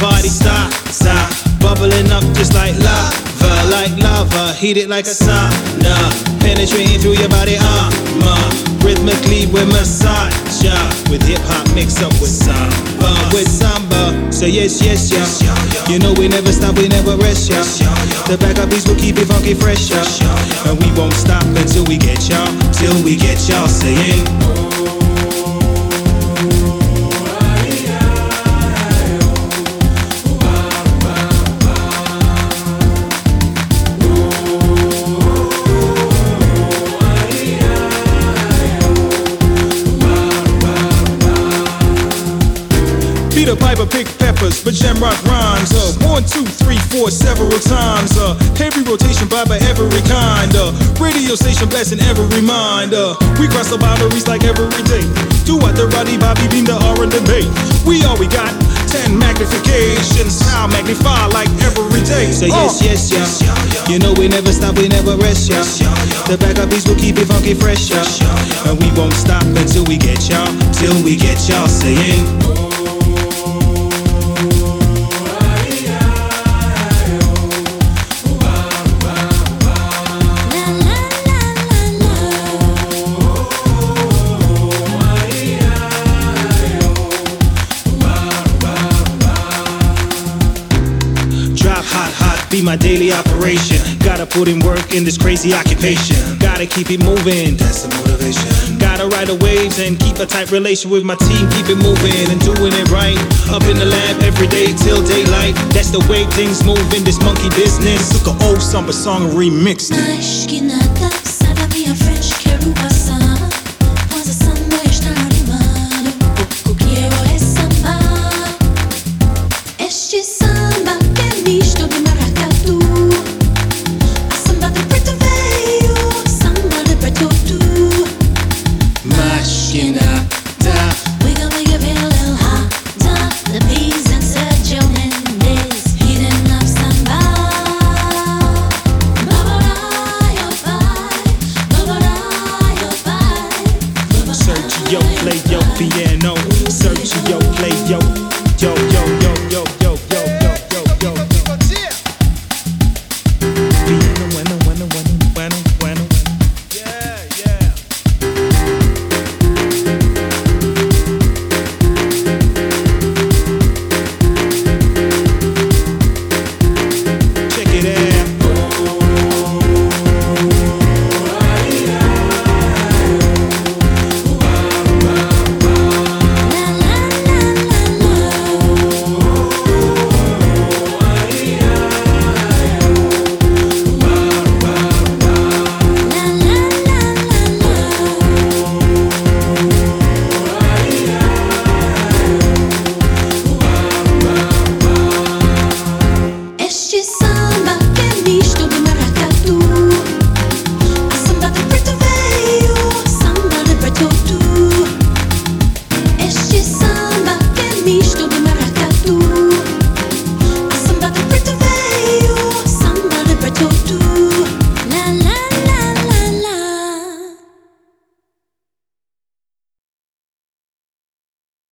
party stop, stop, bubbling up just like lava, heat it like a sauna, penetrating through your body armor, rhythmically we massage ya, with hip hop mixed up with samba, say yes, yes, yeah. You know we never stop, we never rest, yeah. The backup beats will keep it funky fresh, yeah. And we won't stop until we get y'all, till we get y'all saying. Peter Piper pick peppers, but Jamrock rhymes. 1, 2, 3, 4, several times. Heavy rotation by every kind. Radio station blasting every mind. We cross the boundaries like every day. Do what the Roddy Bobby beam the R and the Bay. We got 10 magnifications. How magnify like every day. Say yes, yes, yeah. You know we never stop, we never rest, yeah. The backup beats will keep it funky fresh, yeah. And we won't stop until we get y'all, till we get y'all saying. Be my daily operation. Gotta put in work in this crazy occupation. Gotta keep it moving, that's the motivation. Gotta ride the waves and keep a tight relation with my team. Keep it moving and doing it right. Up in the lab every day till daylight. That's the way things move in this monkey business. Took an old samba song and remixed it.